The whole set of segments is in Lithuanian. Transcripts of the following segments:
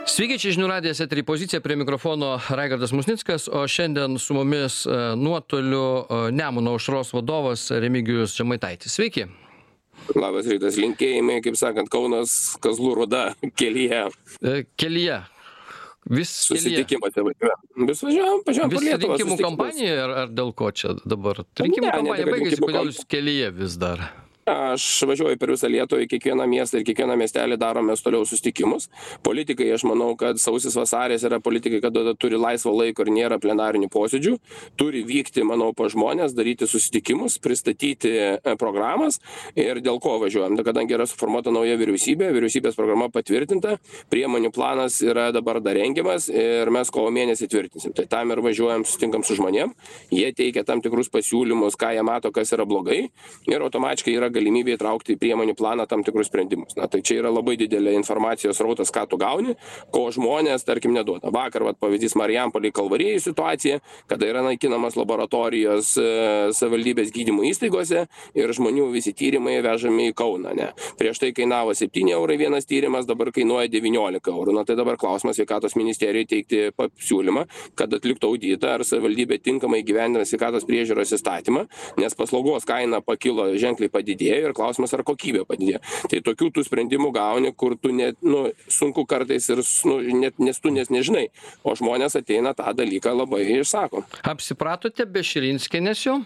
Sveiki, čia žinių radijas etery pozicija, prie mikrofono Raigardas Musnickas, o šiandien su mumis nuotoliu Nemuno aušros vadovas Remigijus Žemaitaitis. Sveiki. Labas rytas, linkėjimai, kaip sakant, Kaunas Kazlų Rūda kelyje. Kelyje. Vis susitikimuose važiuojam. Vis važiuojam po Lietuvą. Vis rinkimų kampanija ar dėl ko čia dabar? Rinkimų kampanija baigėsi, kodėl jūs kelyje vis dar? Aš važiuoju per visą Lietuvą, į kiekvieną miestą ir kiekvieną miestelį darome toliau susitikimus. Politikai, aš manau, kad sausis vasaris yra politikai, kada turi laisvo laiko ir nėra plenarinių posėdžių. Turi vykti, manau, pa žmonės, daryti susitikimus, pristatyti programas ir dėl ko važiuojam. Kadangi yra suformuota nauja vyriausybė, vyriausybės programa patvirtinta, priemonių planas yra dabar dar rengiamas ir mes kovo mėnesį tvirtinsim. Tai tam ir važiuojam, susitinkam su žmonėm. Jie teikia tam tikrus pasiūlymus, ką jie mato, kas yra blogai ir automatiškai yra galimybė įtraukti į priemonių planą tam tikrus sprendimus. Na, tai čia yra labai didelė informacijos rautas, ką tu gauni, ko žmonės, tarkim, neduoda. Vakar, pavyzdys Marijampolėj Kalvarijai situacija, kada yra naikinamas laboratorijos savivaldybės gydymo įstaigose ir žmonių visi tyrimai vežami į Kauną. Ne. Prieš tai kainavo 7 eurai vienas tyrimas, dabar kainuoja 19 eurų. Na, tai dabar klausimas sveikatos ministerijai teikti pasiūlymą, kad atliktų auditą, ar savivaldybė tinkamai įgyvendina sveikatos priežiūros įstatymą, nes paslaugos kaina pakilo ženkliai padidėjo ir klausimas, ar kokybė padidėjo. Tai tokių tų sprendimų gauni, kur tu net, sunku kartais ir nes tu nežinai, o žmonės ateina tą dalyką labai išsako. Apsipratote be Širinskienės jau?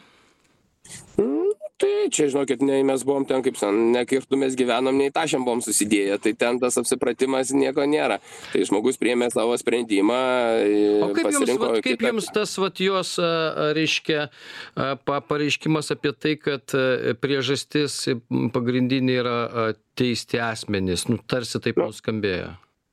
Tai čia, žinokit, mes buvom ten, kaip nekirtų mes gyvenom, nei tašiam buvom susidėję, tai ten tas apsipratimas nieko nėra. Tai žmogus priėmė savo sprendimą. O kaip jums tas jos, reiškia, pareiškimas apie tai, kad priežastis pagrindinė yra teisti asmenys, tarsi taip nuskambėjo?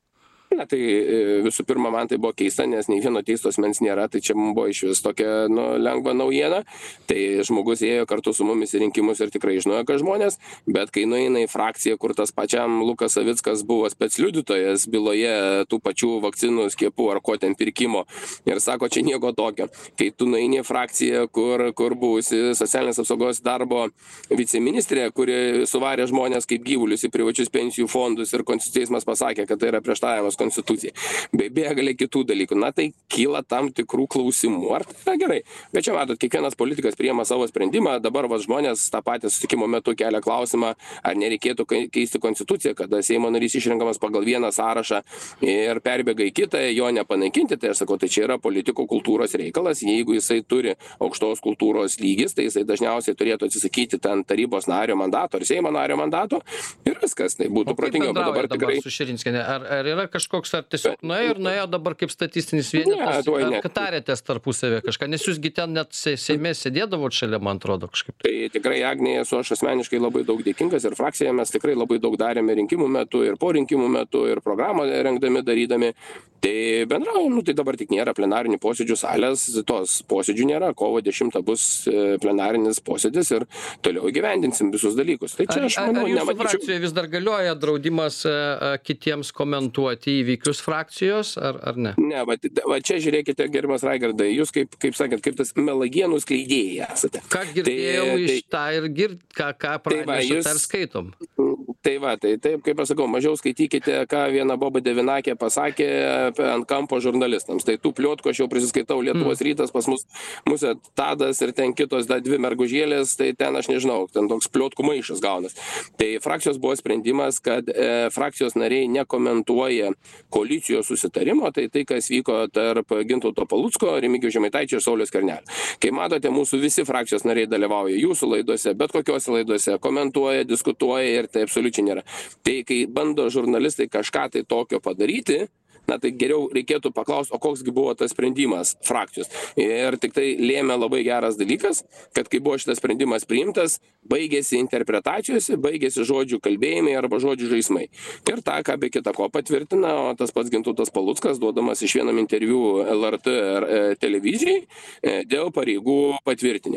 Na, tai visų pirma, man tai buvo keista, nes nei vieno teisto asmens nėra, tai čia mums buvo iš vis tokia lengva naujiena. Tai žmogus ėjo kartu su mumis į rinkimus ir tikrai žinojo, kad žmonės, bet kai nueina į frakciją, kur tas pačiam Lukas Savickas buvo specliudytojas byloje tų pačių vakcinų, skiepų ar ko ten pirkimo ir sako, čia nieko tokio. Kai tu nueini į frakciją, kur buvusi socialinės apsaugos darbo viceministrė, kuri suvarė žmonės kaip gyvulius į privačius pensijų fondus ir Konstitucinis teismas pasakė, kad tai yra prieštavimas konstitucijai, bei begalė kitų dalykų. Na, tai kyla tam tikrų klausimų. Ar tai yra gerai? Bet čia matot, kiekvienas politikas priima savo sprendimą, dabar žmonės tą patį susitikimo metu kelia klausimą, ar nereikėtų keisti konstituciją, kada Seimo narys išrenkamas pagal vieną sąrašą ir perbėga į kitą, jo nepanaikinti. Tai aš sakau, tai čia yra politikų kultūros reikalas. Jeigu jisai turi aukštos kultūros lygis, tai jisai dažniausiai turėtų atsisakyti ten tarybos nario mandato ar Seimo nario mandato ir viskas. Tai būtų protingiau. Dabar tikrai su Širinskiene. Ar yra kažkoks, ar tiesiog nuėjo dabar kaip statistinis vienetas, ar tarėtės tarpusavę kažką, nes jūsgi ten net Seime sėdėdavot šalia, man atrodo, kažkaip. Tai tikrai, Agnė, esu aš asmeniškai labai daug dėkingas ir frakcijoje mes tikrai labai daug darėme rinkimų metu ir po rinkimų metu ir programą rengdami, darydami. Tai bendraujam, tai dabar tik nėra plenarinių posėdžių salės, tos posėdžių nėra, kovo 10 bus plenarinis posėdis ir toliau įgyvendinsim visus dalykus. Tai čia aš manau, ar jūsų frakcijoje vis dar galioja draudimas kitiems komentuoti įvykius frakcijos, ar ne? Ne, va čia žiūrėkite, gerbiamas Raigardai, jūs kaip sakėt, kaip tas melagienų skleidėjai esate. Ką girdėjau iš tą ir ką pranešat, ar skaitom? Tai va, tai taip, kaip aš sakau, mažiau skaitykite, ką viena Boba Devinakė pasakė ant kampo žurnalistams. Tai tų pliotkų aš jau prisiskaitau Lietuvos rytas, pas mūsų Tadas ir ten kitos dvi mergužėlės, tai ten aš nežinau, ten toks pliotkų maišas gaunas. Tai frakcijos buvo sprendimas, kad frakcijos nariai nekomentuoja koalicijos susitarimo, tai kas vyko tarp Gintauto Palucko, Remigijaus Žemaitaičio ir Sauliaus Skvernelio. Kai matote, mūsų visi frakcijos nariai dalyvauja jūsų laidose, bet kokiose laidose, komentuoja, diskutuoja ir tai absoliučiai nėra. Tai kai bando žurnalistai kažką tai tokio padaryti, na tai geriau reikėtų paklausti, o koksgi buvo tas sprendimas frakcijos. Ir tik tai lėmė labai geras dalykas, kad kai buvo šitas sprendimas priimtas, baigėsi interpretacijose, baigėsi žodžių kalbėjimai arba žodžių žaismai. Ir tą, ką be kita ko patvirtina, o tas pats Gintautas Paluckas, duodamas iš vienam interviu LRT televizijai dėl pareigų patvirtinimo.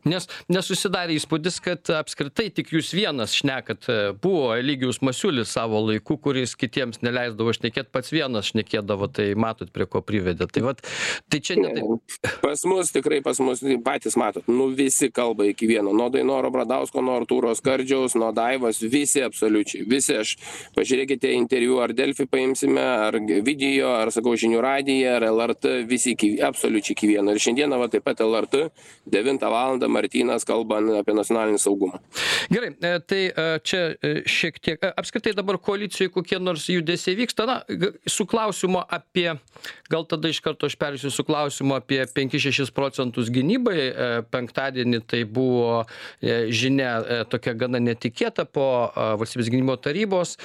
Nes nesusidarė įspūdis, kad apskritai tik jūs vienas šnekat. Buvo Eligijus Masiulis savo laiku, kuris kitiems neleisdavo šnekėti, pats vienas šnekėdavo, tai matot, prie ko privedė. Tai čia ne taip. Pas mus patys matot, visi kalba iki vieno, nuo Dainoro Bradausko, nuo Artūro Skardžiaus, nuo Daivos, visi absoliučiai, visi. Aš pažiūrėkite interviu, ar Delfi paimsime, ar video, ar sakau žinių radiją, ar LRT, visi absoliučiai iki vieno. Ir šiandieną taip pat LRT 9 valandą Martynas kalba apie nacionalinį saugumą. Gerai, tai čia šiek tiek, apskritai dabar koalicijoje kokie nors judesiai vyksta, su klausimu apie, gal tada iš karto aš perėsiu su klausimu apie 5-6% gynybai, penktadienį tai buvo žinia tokia gana netikėta po Valstybės gynimo tarybos,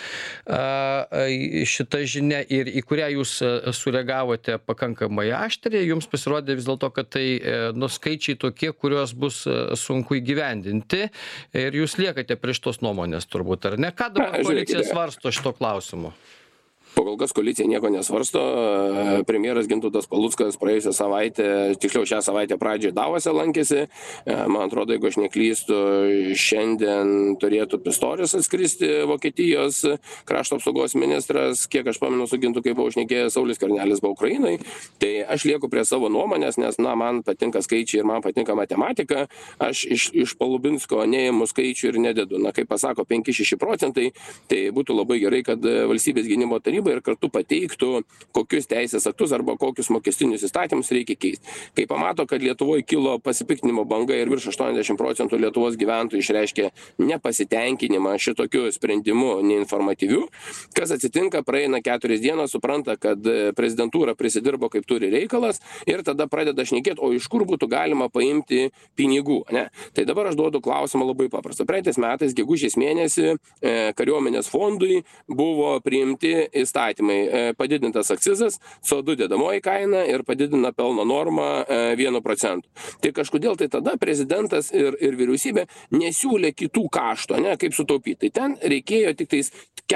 šita žinia ir į kurią jūs sureagavote pakankamai aštriai, jums pasirodė vis dėlto, kad tai skaičiai tokie, kuriuos bus sunku įgyvendinti ir jūs liekate prieš tos nuomonės turbūt, ar ne? Ką dabar koalicija svarsto šito klausimu? Kol kas koalicija nieko nesvarsto. Premjeras Gintautas Paluckas praėjusią savaitę, tiksliau šią savaitę pradžioje Davose lankėsi. Man atrodo, jeigu aš neklystu, šiandien turėtų Pistorius atskristi, Vokietijos krašto apsaugos ministras. Kiek aš pamenu su Gintu, kaip buvau šnekėjęs, Saulius Skvernelis buvo Ukrainai. Tai aš lieku prie savo nuomonės, nes man patinka skaičiai ir man patinka matematika. Aš iš Palubinsko neėmu skaičių ir nededu. Kaip pasako 5-6%, tai būtų labai gerai, kad Valstybės gynimo taryba ir kartu pateiktų, kokius teisės aktus arba kokius mokestinius įstatymus reikia keisti. Kai pamato, kad Lietuvoje kilo pasipiktinimo banga ir virš 80% Lietuvos gyventojų išreiškė nepasitenkinimą šitokiu sprendimu neinformatyviu, kas atsitinka, praeina 4 dienos, supranta, kad prezidentūra prisidirbo kaip turi reikalas ir tada pradeda šnekėti, o iš kur būtų galima paimti pinigų. Ne? Tai dabar aš duodu klausimą labai paprastą. Praeitais metais, gegužės mėnesį, kariuomenės fondui buvo priimti įstatymai, padidintas akcizas, CO2 dedamoji kaina ir padidina pelno normą 1%. Tai kažkodėl tai tada prezidentas ir vyriausybė nesiūlė kitų kaštų, kaip sutaupyti. Tai ten reikėjo tik tais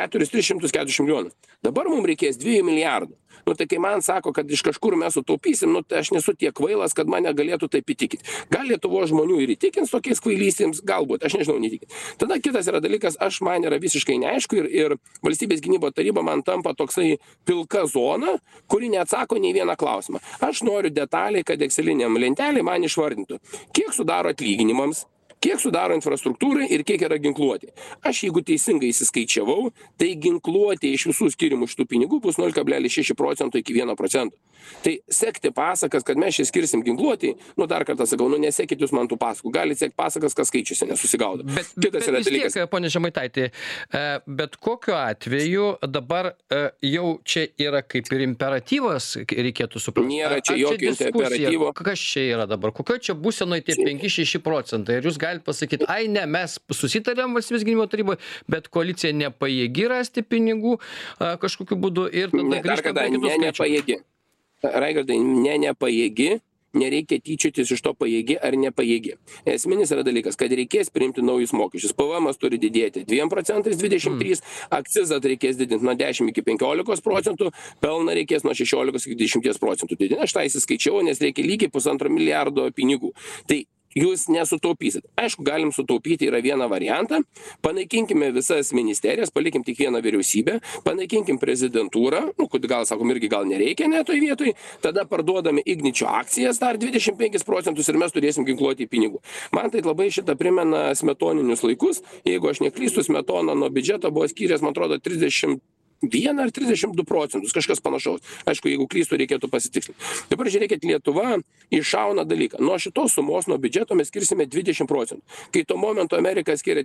340 milijonų. Dabar mums reikės 2 milijardų. Tai kai man sako, kad iš kažkur mes sutaupysim, tai aš nesu tiek kvailas, kad mane galėtų taip įtikinti. Gal Lietuvos žmonių ir įtikins tokiais kvailystėms, galbūt, aš nežinau, neįtikins. Tada kitas yra dalykas, man yra visiškai neaišku ir Valstybės gynimo taryba man tampa toksai pilka zona, kuri neatsako nei vieną klausimą. Aš noriu detaliai, kad Exceliniam lentelė man išvardintų, kiek sudaro atlyginimams, kiek sudaro infrastruktūrai ir kiek yra ginkluotė. Aš jeigu teisingai įsiskaičiavau, tai ginkluotė iš visų skirimų šitų pinigų bus 0,6% iki 1%. Tai sekti pasakas, kad mes čia skirsim ginkluotį, dar kartą sakau, nesekit jūs man tų pasakų. Galite sekti pasakas, kas skaičiuose nesusigaudo. Bet vis tiek, ponė Žemaitaitė, bet kokiu atveju dabar jau čia yra kaip ir imperatyvas, reikėtų suprasti. Nėra čia jokio imperatyvo. Kas čia yra dabar? Kokio čia būsenoje tie 5-6%? Ir jūs galite pasakyti, ne, mes susitarėm Valstybės gynimo taryboje, bet koalicija nepajėgi rasti pinigų kažkokiu būdu ir tada grįžtam prie kitų skaičių. Raigardai, nepajėgi, nereikia tyčiotis iš to pajėgi ar nepajėgi. Esminis yra dalykas, kad reikės priimti naujus mokesčius. PVM-as turi didėti 2%, 23%, akcizą reikės didinti nuo 10 iki 15%, pelną reikės nuo 16 iki 20% didinti. Aš tą įsiskaičiau, nes reikia lygiai 1,5 milijardo pinigų. Tai jūs nesutaupysit. Aišku, galim sutaupyti, yra vieną variantą. Panaikinkime visas ministerijas, palikim tik vieną vyriausybę, panaikinkim prezidentūrą, gal sakom, irgi gal nereikia toj vietoj, tada parduodame Igničio akcijas dar 25% ir mes turėsim ginkluoti pinigų. Man tai labai šitą primena smetoninius laikus. Jeigu aš neklystu, Smetona nuo biudžeto buvo skyręs, man atrodo, 31 ar 32%, kažkas panašaus. Aišku, jeigu klystų, reikėtų pasitikslinti. Dabar žiūrėkit, Lietuva iššauna dalyką. Nuo šitos sumos, nuo biudžeto mes skirsime 20%. Kai tuo momentu Amerika skiria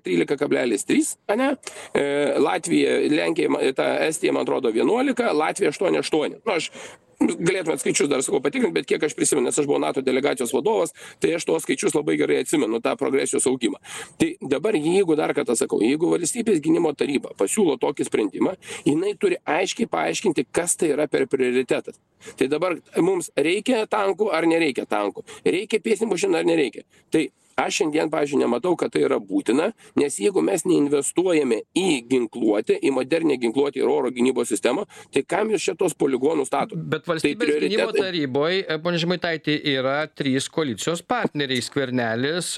13,3, Latvija, Lenkija, Estija, man atrodo, 11, Latvija 8,8. Aš galėtumėt skaičius dar sakau patikrinti, bet kiek aš prisimenu, nes aš buvau NATO delegacijos vadovas, tai aš tuos skaičius labai gerai atsimenu, tą progresijos augimą. Tai dabar, jeigu dar kartą sakau, jeigu Valstybės gynimo taryba pasiūlo tokį sprendimą, jinai turi aiškiai paaiškinti, kas tai yra per prioritetas. Tai dabar mums reikia tankų ar nereikia tankų, reikia pėstininkų mašinų ar nereikia. Tai Aš šiandien, pavyzdžiui, nematau, kad tai yra būtina, nes jeigu mes neinvestuojame į ginkluotę, į modernę ginkluotę ir oro gynybos sistemą, tai kam jūs šitos poligonus statot? Bet valstybės gynimo taryboje, pone Žemaitaiti, yra 3 koalicijos partneriai - Skvernelis,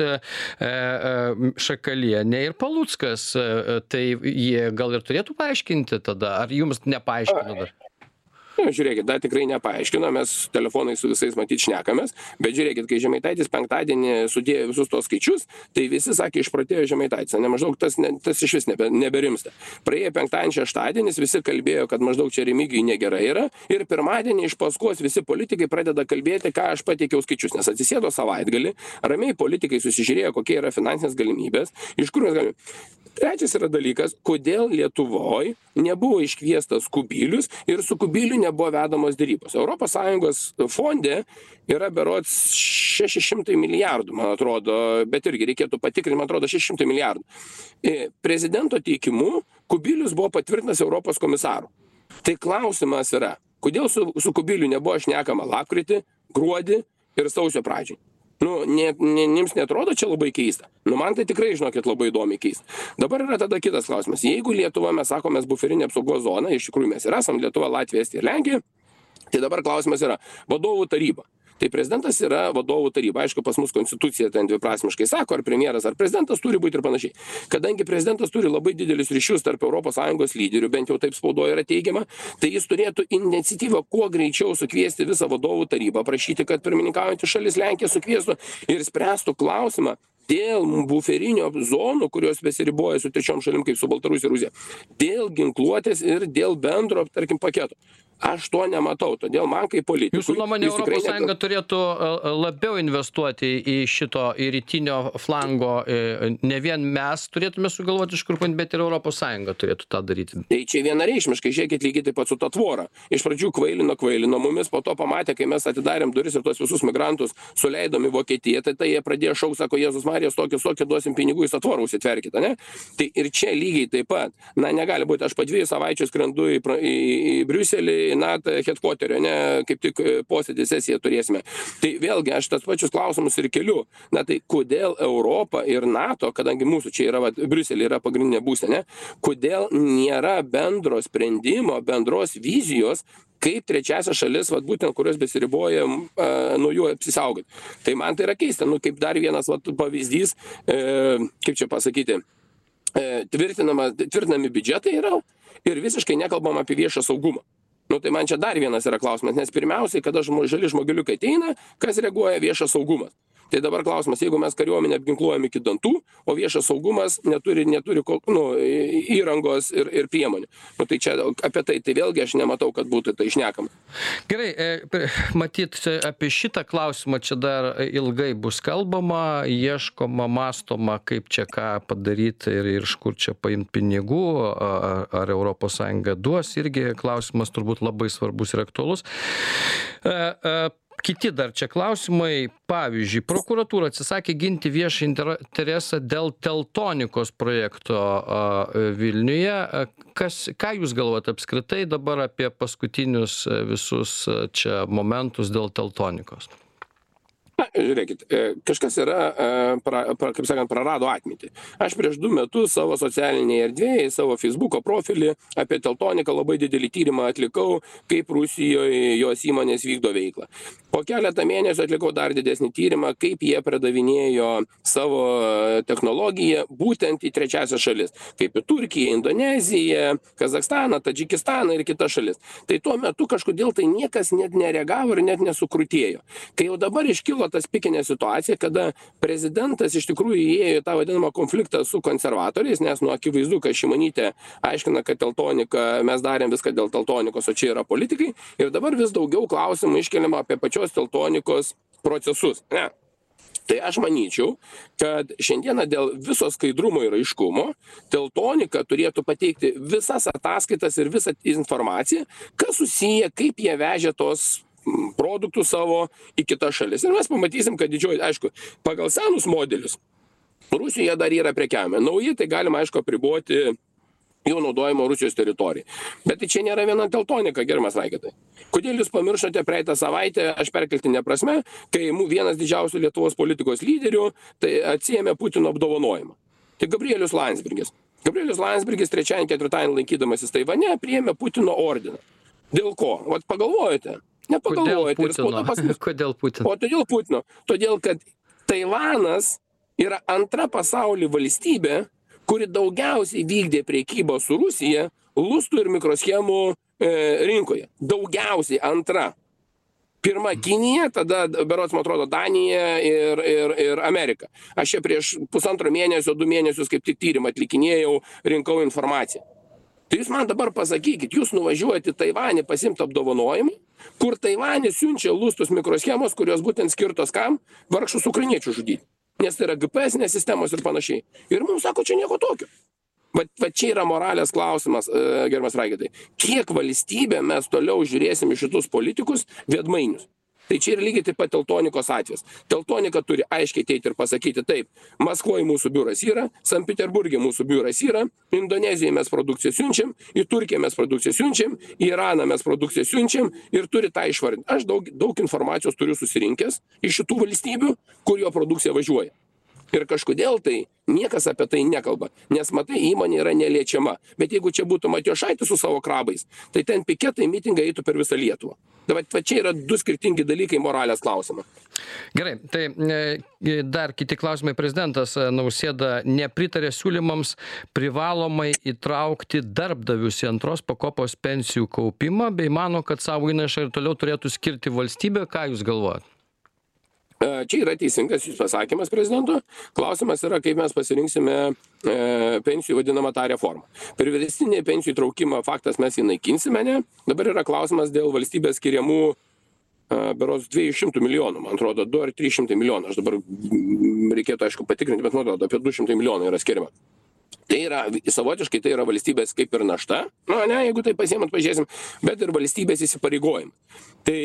Šakalienė ir Paluckas. Tai jie gal ir turėtų paaiškinti tada, ar jums nepaaiškino dar? Žiūrėkit, dar tikrai nepaaiškino, mes telefonai su visais matyt šnekamės, bet žiūrėkit, kai Žemaitaitis penktadienį sudėjo visus tos skaičius, tai visi sakė, išprotėjo Žemaitaitis, ne maždaug tas iš vis neberimsta. Praėjo penktadienį, šeštadienis, visi kalbėjo, kad maždaug čia Remigijui negerai yra, ir pirmadienį iš paskos visi politikai pradeda kalbėti, ką aš pateikiau skaičius, nes atsisėdo savaitgalį, ramiai politikai susižiūrėjo, kokie yra finansinės galimybės, iš kur mes galime. Trečias yra dalykas, kodėl Lietuvoje nebuvo iškviestas Kubilius ir su Kubiliu nebuvo vedamos dėrybos. ES fonde yra berods 600 milijardų, man atrodo, bet irgi reikėtų patikrinti, man atrodo, 600 milijardų. Prezidento teikimu Kubilius buvo patvirtintas Europos komisaru. Tai klausimas yra, kodėl su Kubiliu nebuvo šnekama lapkritį, gruodį ir sausio pradžiai. Jums netrodo čia labai keista? Man tai tikrai, žinokit, labai įdomiai keista. Dabar yra tada kitas klausimas. Jeigu Lietuva, mes sakome, buferinė apsaugos zona, iš tikrųjų mes ir esam Lietuva, Latvija, Estija ir Lenkija, tai dabar klausimas yra vadovų taryba. Tai prezidentas yra vadovų taryba. Aišku, pas mus konstitucija ten dviprasmiškai sako, ar premjeras, ar prezidentas turi būti ir panašiai. Kadangi prezidentas turi labai didelius ryšius tarp ES lyderių, bent jau taip spaudoje yra teigiama, tai jis turėtų iniciatyvą kuo greičiau sukviesti visą vadovų tarybą, prašyti, kad pirmininkaujantį šalis Lenkija sukviestų ir spręstų klausimą dėl buferinių zonų, kurios besiriboja su trečiom šalim, kaip su Baltarusija ir Rusija, dėl ginkluotės ir dėl bendro, tarkim, paketo. Aš to nematau, todėl man kaip politikui... Jūsų nuomonė, ES turėtų labiau investuoti į šito, į rytinio flango, ne vien mes turėtume sugalvoti iš kur paimti, bet ir ES turėtų tą daryti. Tai čia vienareikšmiškai, žiūrėkit lygiai taip pat su ta tvora. Iš pradžių kvailino mumis, po to pamatė, kai mes atidarėm duris ir tos visus migrantus suleidom į Vokietiją, tai jie pradėjo šauk, sako, Jėzus Marijas, tokį duosim pinigų, jūs tą tvorą užsitverkite, ne? Tai ir čia lygiai taip pat. Negali būti, aš po 2 savaičių skrendu į Briuselį, NATO headquarterio, ne, kaip tik posėdį sesiją turėsime. Tai vėlgi aš tas pačius klausimus ir keliu. Tai kodėl Europa ir NATO, kadangi mūsų čia yra, Briuselį yra pagrindinė būstinė, kodėl nėra bendro sprendimo, bendros vizijos, kaip trečiasias šalis, būtent kurios besiriboja nuo jų apsisaugoti. Tai man tai yra keista, kaip dar vienas pavyzdys, kaip čia pasakyti, tvirtinami biudžetai yra ir visiškai nekalbam apie viešą saugumą. Tai man čia dar vienas yra klausimas, nes pirmiausiai, kada žali žmogeliukai ateina, kas reaguoja viešas saugumas. Tai dabar klausimas, jeigu mes kariuomenę apginkluojame iki dantų, o viešas saugumas neturi įrangos ir priemonių. Tai čia apie tai vėlgi aš nematau, kad būtų tai šnekama. Gerai, matyt, apie šitą klausimą čia dar ilgai bus kalbama, ieškoma, mąstoma, kaip čia ką padaryti ir iš kur čia paimti pinigų, ar ES duos, irgi klausimas turbūt labai svarbus ir aktualus. Kiti dar čia klausimai, pavyzdžiui, prokuratūra atsisakė ginti viešą interesą dėl Teltonikos projekto Vilniuje. Ką jūs galvojate apskritai dabar apie paskutinius visus čia momentus dėl Teltonikos? Žiūrėkit, kažkas yra, kaip sakant, prarado atmintį. Aš prieš 2 metus savo socialinėje erdvėje, savo Facebooko profilį apie Teltoniką labai didelį tyrimą atlikau, kaip Rusijoje jos įmonės vykdo veiklą. Po keletą mėnesių atlikau dar didesnį tyrimą, kaip jie predavinėjo savo technologiją būtent į trečiasias šalis, kaip į Turkiją, Indoneziją, Kazakstaną, Tadžikistaną ir kitas šalis. Tai tuo metu kažkodėl tai niekas net nereagavo ir net nesukrutėjo. Kai jau dabar iškilo tas pikinė situacija, kada prezidentas iš tikrųjų įėjo į tą vadinamą konfliktą su konservatoriais, nes akivaizdu, kad Šimonytė aiškina, kad Teltonika, mes darėm viską dėl Teltonikos, o čia yra politikai, ir dabar vis daugiau klausimų iškeliama apie pačios Teltonikos procesus. Ne. Tai aš manyčiau, kad šiandieną dėl viso skaidrumo ir aiškumo Teltonika turėtų pateikti visas ataskaitas ir visą informaciją, kas susiję, kaip jie vežė tos produktų savo į kitas šalis. Ir mes pamatysim, kad didžioji, aišku, pagal senus modelius Rusijoje dar yra prekiaujama. Nauji tai galima, aišku, apriboti jau naudojimo Rusijos teritorijai. Bet tai čia nėra viena teltonika, gerbiamas Raigardai. Kodėl jūs pamiršote praeitą savaitę, aš perkeltinė prasme, kai vienas didžiausių Lietuvos politikos lyderių tai atsiėmė Putino apdovanojimą. Tai Gabrielius Landsbergis. Gabrielius Landsbergis 3-4 lankydamasis Taivane priėmė Putino ordiną. Dėl ko? Vat pagalvojate? Nepagalvojate. Kodėl Putino? O todėl Putino. Todėl, kad Taivanas yra antra pasaulio valstybė, kuri daugiausiai vykdė priekybą su Rusija, lustų ir mikroschemų rinkoje. Daugiausiai antra. Pirma Kinija, tada, berods, man atrodo, Danija ir Amerika. Aš čia prieš 1,5 mėnesio, 2 mėnesius kaip tik tyrimą atlikinėjau, rinkau informaciją. Tai jūs man dabar pasakykit, jūs nuvažiuojate į Taivanį pasimti apdovanojimą, kur Taivanį siunčia lustus mikroschemos, kurios būtent skirtos kam? Vargšus ukrainiečių žudyti. Nes tai yra GPS-nės sistemos ir panašiai. Ir mums sako, čia nieko tokio. Va čia yra moralės klausimas, gerbiamas Raigardai. Kiek valstybė mes toliau žiūrėsim į šitus politikus vedmainius? Tai čia yra lygiai taip pat teltonikos atvejis. Teltonika turi aiškiai ateiti ir pasakyti taip, Maskvoje mūsų biuras yra, Sankt Peterburge mūsų biuras yra, Indonezijoje mes produkciją siunčiam, į Turkiją mes produkciją siunčiam, į Iraną mes produkciją siunčiam ir turi tą išvardinti. Aš daug informacijos turiu susirinkęs iš šitų valstybių, kur jo produkcija važiuoja. Ir kažkodėl tai niekas apie tai nekalba, nes matai, įmonė yra neliečiama. Bet jeigu čia būtų Matijošaitis su savo krabais, tai ten piketai, mitingai eitų per visą Lietuvą. Tai va čia yra 2 skirtingi dalykai moralės klausimą. Gerai, tai dar kiti klausimai. Prezidentas Nausėda nepritarė siūlymams privalomai įtraukti darbdavius į antros pakopos pensijų kaupimą, bei mano, kad savo įnašą ir toliau turėtų skirti valstybė. Ką jūs galvojat? Čia yra teisingas jūs pasakymas prezidento. Klausimas yra, kaip mes pasirinksime pensijų vadinamą tą reformą. Priverstinį pensijų įtraukimą faktas mes jį naikinsime, ne? Dabar yra klausimas dėl valstybės skiriamų berods 200 milijonų, man atrodo, 2 ar 300 milijonų. Aš dabar reikėtų, aišku, patikrinti, bet man atrodo, apie 200 milijonų yra skiriama. Tai yra, savotiškai tai yra valstybės kaip ir našta, jeigu tai pasiėmat, pažiūrėsim, bet ir valstybės įsipareigojimai. Tai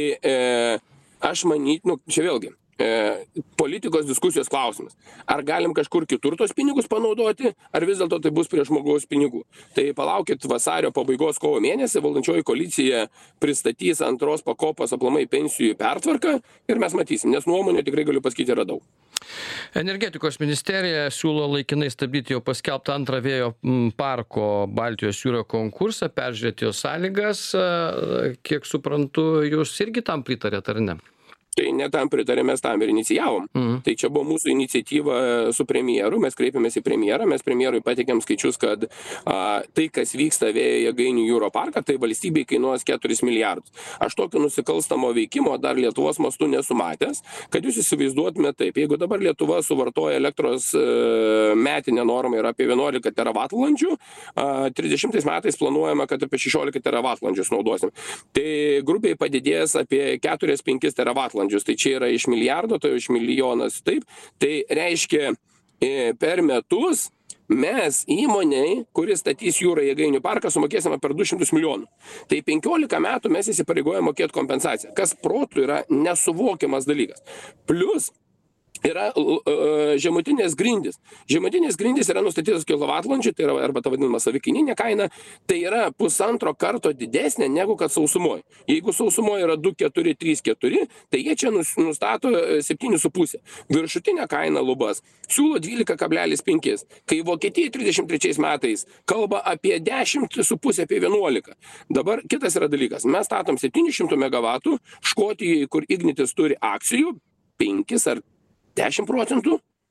aš manyčiau, čia vėlgi, politikos diskusijos klausimas. Ar galim kažkur kitur tos pinigus panaudoti, ar vis dėlto tai bus prie žmogaus pinigų. Tai palaukit vasario pabaigos kovo mėnesį, valdančioji koalicija pristatys antros pakopos aplamai pensijų pertvarką ir mes matysim, nes nuomonė tikrai galiu pasakyti yra daug. Energetikos ministerija siūlo laikinai stabdyti jau paskelbtą antrą vėjo parko Baltijos jūroje konkursą, peržiūrėti jo sąlygas. Kiek suprantu, jūs irgi tam pritarėt, ar ne? Tai ne tam pritarėm, mes tam ir inicijavom. Tai čia buvo mūsų iniciatyva su premjeru, mes kreipėmės į premjerą, mes premjerui pateikėm skaičius, kad tai, kas vyksta vėjo jėgainių jūro parką, tai valstybei kainuos 4 milijardus. Aš tokio nusikalstamo veikimo dar Lietuvos mastu nesumatęs, kad jūs įsivaizduotumėte taip, jeigu dabar Lietuva suvartoja elektros metinę normą yra apie 11 teravatvalandžių, 30 metais planuojama, kad apie 16 teravatvalandžius naudosim. Tai grubiai padidės apie 4-5 teravatvalandžius. Tai čia yra iš milijardo, tai iš milijonas, taip. Tai reiškia, per metus mes įmoniai, kuris statys jūrą jėgainių parką, sumokėsime per 200 milijonų. Tai 15 metų mes įsipareigojame mokėti kompensaciją, kas protų yra nesuvokiamas dalykas. Plus yra žemutinės grindys. Žemutinės grindys yra nustatytos kilovatvalandžių, tai yra arba ta vadinama savikaininė kaina, tai yra 1,5 karto didesnė negu kad sausumoje. Jeigu sausumoje yra 2, 4, 3, 4, tai jie čia nustato 7,5. Viršutinė kaina lubas siūlo 12,5. Kai Vokietija 33 metais kalba apie 10,5, apie 11. Dabar kitas yra dalykas. Mes statom 700 MW, Škotijoje, kur Ignitis turi akcijų, 5 ar 10%,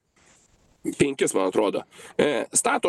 5, man atrodo, stato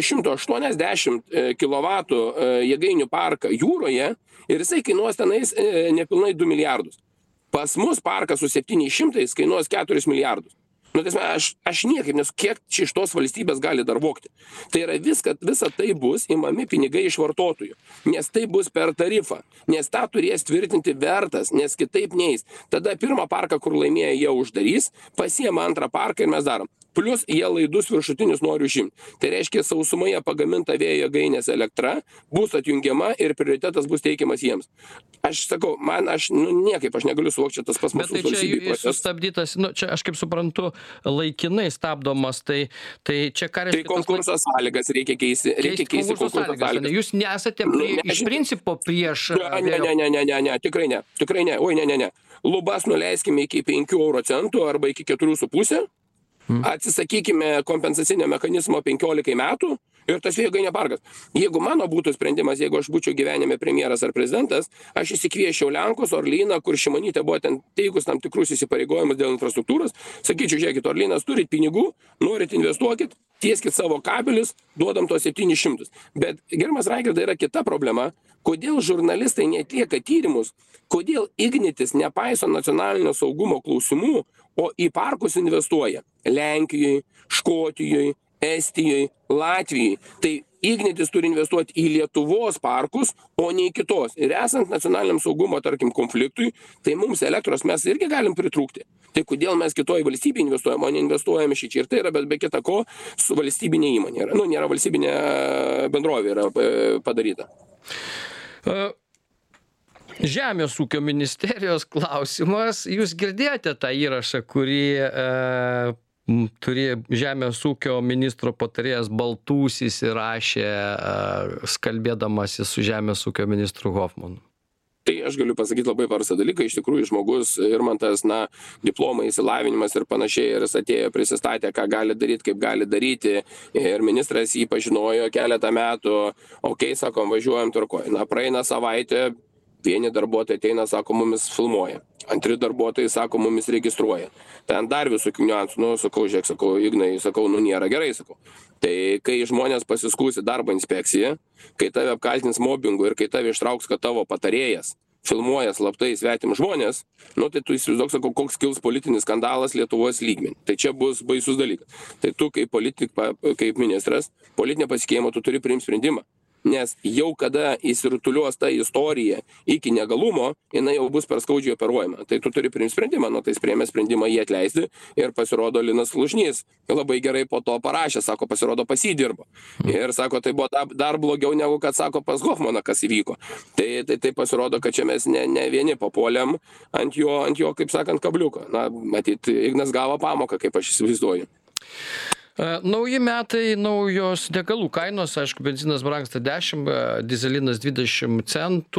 880 kW jėgainių parką jūroje ir jisai kainuos tenais nepilnai 2 milijardus. Pas mus parkas su 700 kainuos 4 milijardus. Aš niekaip, nes kiek iš tos valstybės gali dar vokti. Tai yra visa tai bus imami pinigai iš vartotojų, nes tai bus per tarifą, nes tą turės tvirtinti vertas, nes kitaip neis. Tada pirmą parką, kur laimėjo, jie uždarys, pasiema antrą parką ir mes darom. plus jie laidus viršutinius nori užimti. Tai reiškia, sausumoje pagaminta vėjo jėgainės elektra bus atjungiama ir prioritetas bus teikiamas jiems. Aš sakau, niekaip aš negaliu suvokti tas pas Bet mūsų tai čia valstybėje. sustabdytas, čia aš kaip suprantu, laikinai stabdomas, tai čia ką Tai konkurso sąlygas reikia keisti. Reikia keisti konkurso sąlygas. Jūs nesate iš principo prieš... Ne, tikrai ne. Oi, ne. Lubas nuleiskime iki 5 euro centų arba iki 4,5. Atsisakykime kompensacinio mechanizmo 15 metų ir tas vėjo jėgainių parkas. Jeigu mano būtų sprendimas, jeigu aš būčiau gyvenime premjeras ar prezidentas, aš įsikviesčiau Lenkus, Orlyną, kur Šimonytė buvo ten teikus tam tikrus įsipareigojimus dėl infrastruktūros, sakyčiau, žiūrėkit, Orlynas, turit pinigų, norit investuokit, tieskit savo kabelius, duodam to 700. Bet, gerbiamas Raigardai, yra kita problema, kodėl žurnalistai neatlieka tyrimus, kodėl Ignitis nepaiso nacionalinio saugumo klausimų, o į parkus investuoja Lenkijoje, Škotijoje, Estijoje, Latvijoje. Tai Ignitis turi investuoti į Lietuvos parkus, o ne į kitos. Ir esant nacionaliniam saugumo, tarkim, konfliktui, tai mums elektros mes irgi galim pritrūkti. Tai kodėl mes kitoj valstybėje investuojame, o neinvestuojame šičia. Ir tai yra, be kita ko, su valstybinė įmonė. Nėra valstybinė bendrovė yra padaryta. Žemės ūkio ministerijos klausimas. Jūs girdėjote tą įrašą, kurį turėjo Žemės ūkio ministro patarėjas Baltūsis įrašė, kalbėdamasis su Žemės ūkio ministru Hofmanu? Tai aš galiu pasakyti labai paprastą dalyką. Iš tikrųjų, žmogus Irmantas, diplomai, išsilavinimas ir panašiai, ir jis atėjo, prisistatė, ką gali daryti, kaip gali daryti. Ir ministras jį pažinojo keletą metų. Sakom, važiuojam, tvarkoj. Praeina savaitė. Vieni darbuotojai ateina, sako, mumis filmuoja. Antri darbuotojai, sako, mumis registruoja. Ten dar visokių niuansų. Sakau, Ignai, nėra gerai, sakau. Tai kai žmonės pasiskūsi darbo inspekciją, kai tave apkaltins mobbingu ir kai tave ištrauks, kad tavo patarėjas filmuoja slaptai svetim žmonės, tai tu įsivaizduok, sakau, koks kils politinis skandalas Lietuvos lygmenį. Tai čia bus baisus dalykas. Tai tu kaip ministras, politinė pasitikėjimo, tu turi priimti sprendimą. Nes jau kada įsirutuliuos ta istorija iki negalumo, jinai jau bus per skaudžiai operuojama. Tai tu turi priimti sprendimą, tai jis priėmė sprendimą jį atleisti ir pasirodo Linas Slušnys. Labai gerai po to parašė, sako, pasirodo pasidirbo. Ir sako, tai buvo dar blogiau negu kad sako pas Hofmaną, kas įvyko. Tai pasirodo, kad čia mes ne vieni papuolėm ant jo, kaip sakant, kabliuko. Matyt, Ignas gavo pamoką, kaip aš įsivaizduoju. Nauji metai, naujos degalų kainos, aišku, benzinas brangsta 10, dyzelinas 20 centų.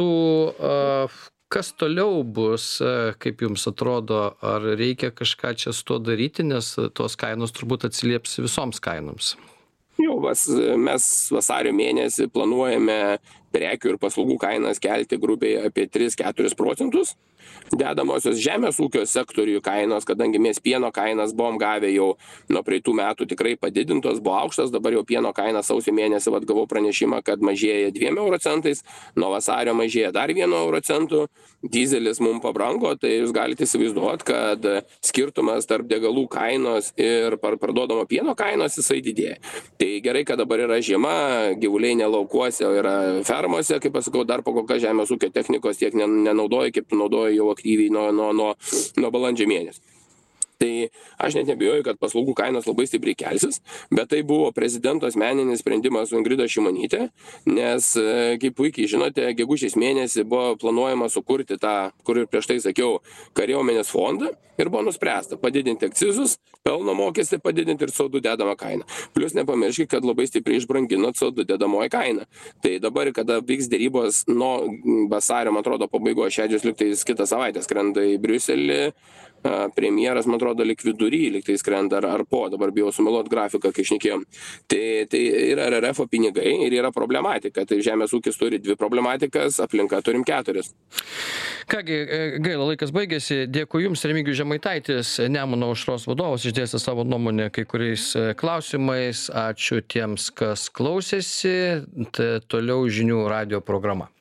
Kas toliau bus, kaip jums atrodo, ar reikia kažką čia su tuo daryti, nes tos kainos turbūt atsilieps visoms kainoms? Jau mes vasario mėnesį planuojame prekių ir paslaugų kainas kelti grubiai apie 3-4 procentus. Dedamosios žemės ūkio sektorių kainos, kadangi mes pieno kainas buvom gavę jau nuo praeitų metų tikrai padidintos, buvo aukštas, dabar jau pieno kaina sausio mėnesį gavau pranešimą, kad mažėja 2 euro centais, nuo vasario mažėja dar 1 euro centų, dyzelis mums pabrango, tai jūs galite įsivaizduoti, kad skirtumas tarp degalų kainos ir parduodamo pieno kainos jisai didėja. Tai gerai, kad dabar yra žiema, gyvuliai ne laukuose, o yra fermose, kaip pasakau, dar po kokios žemės ūkio technikos tiek nenaudoja, kaip tu naudoji jau aktyviai nuo balandžio mėnesio. Tai aš net nebijoju, kad paslaugų kainos labai stipriai kelsis, bet tai buvo prezidento asmeninis sprendimas su Ingrida Šimonytė, nes, kaip puikiai žinote, gegužės mėnesį buvo planuojama sukurti tą, kur ir prieš tai sakiau, kariuomenės fondą ir buvo nuspręsta padidinti akcizus, pelno mokestį padidinti ir CO2 dedamą kainą. Plius nepamirškit, kad labai stipriai išbrangino CO2 dedamoji kaina. Tai dabar, kada vyks dėrybos nuo vasario, man atrodo, pabaigos šedžius liktais kitą savaitę skrenda į Briuselį, premjeras, man atrodo, lik vidury, lik tai skrenda ar po, dabar bijau sumeluot grafiką, kai šnekėjom. Tai yra RRF pinigai ir yra problematika. Tai žemės ūkis turi 2 problematikas, aplinka turim 4. Kągi, gaila, laikas baigėsi. Dėkui Jums, Remigijus Žemaitaitis, Nemuno aušros vadovas, išdėstė savo nuomonę kai kuriais klausimais. Ačiū tiems, kas klausėsi. Toliau žinių radijo programa.